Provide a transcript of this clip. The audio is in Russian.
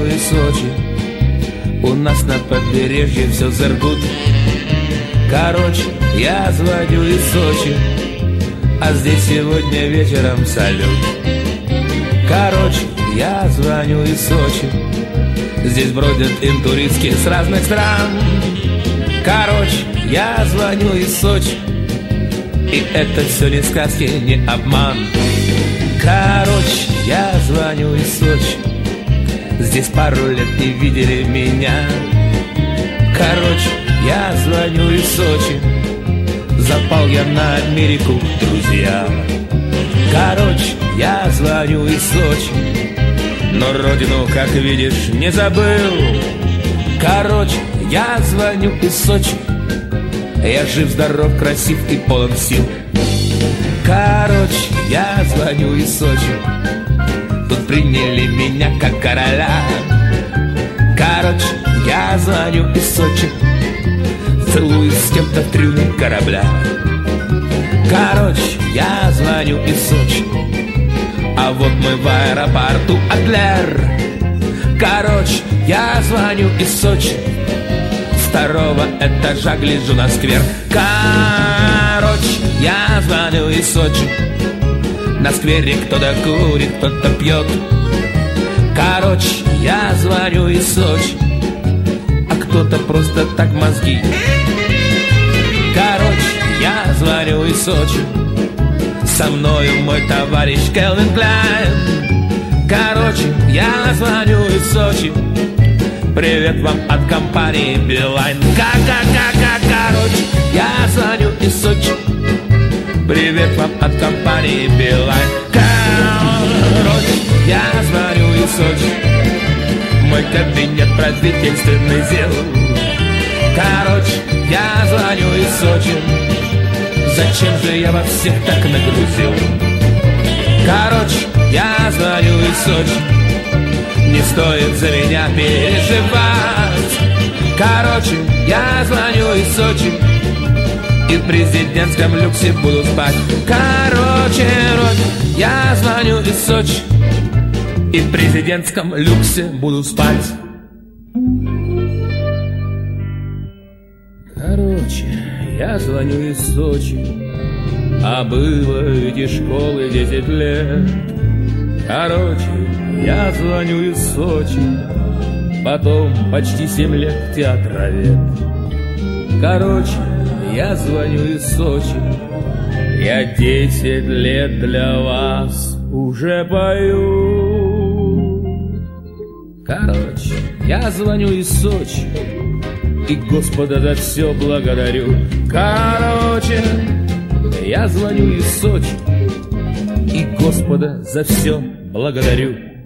из Сочи. У нас на побережье все заргут. Короче, я звоню из Сочи, а здесь сегодня вечером салют. Короче, я звоню из Сочи, здесь бродят интуристки с разных стран. Короче, я звоню из Сочи, и это все не сказки, не обман. Короче, я звоню из Сочи, здесь пару лет не видели меня. Короче, я звоню из Сочи, запал я на Америку, друзья. Короче, я звоню из Сочи, но родину, как видишь, не забыл. Короче, я звоню из Сочи, я жив, здоров, красив и полон сил. Короче, я звоню из Сочи, тут приняли меня как короля. Короче, я звоню из Сочи, целуюсь с кем-то в трюме корабля. Короче, я звоню из Сочи, а вот мы в аэропорту Адлер. Короче, я звоню из Сочи, с второго этажа гляжу на сквер. Короче, я звоню из Сочи, на сквере кто-то курит, кто-то пьет. Короче, я звоню из Сочи, а кто-то просто так мозги. Короче, я звоню из Сочи, со мною мой товарищ Кельвин Кляйн. Короче, я звоню из Сочи, привет вам от компании Билайн. Короче, я звоню из Сочи, привет вам от компании Билайн. Короче, я звоню из Сочи, мой кабинет правительственный ЗИЛ. Короче, я звоню из Сочи, зачем же я вас всех так нагрузил? Короче, я звоню из Сочи, не стоит за меня переживать. Короче, я звоню из Сочи, и в президентском люксе буду спать. Короче, я звоню из Сочи, и в президентском люксе буду спать. Короче, я звоню из Сочи, а было ведь и школы 10 лет. Короче, я звоню из Сочи, потом почти 7 лет театровед. Короче, я звоню из Сочи, я 10 лет для вас уже пою. Короче, я звоню из Сочи, и Господа за все благодарю. Короче, я звоню из Сочи, и Господа за все благодарю.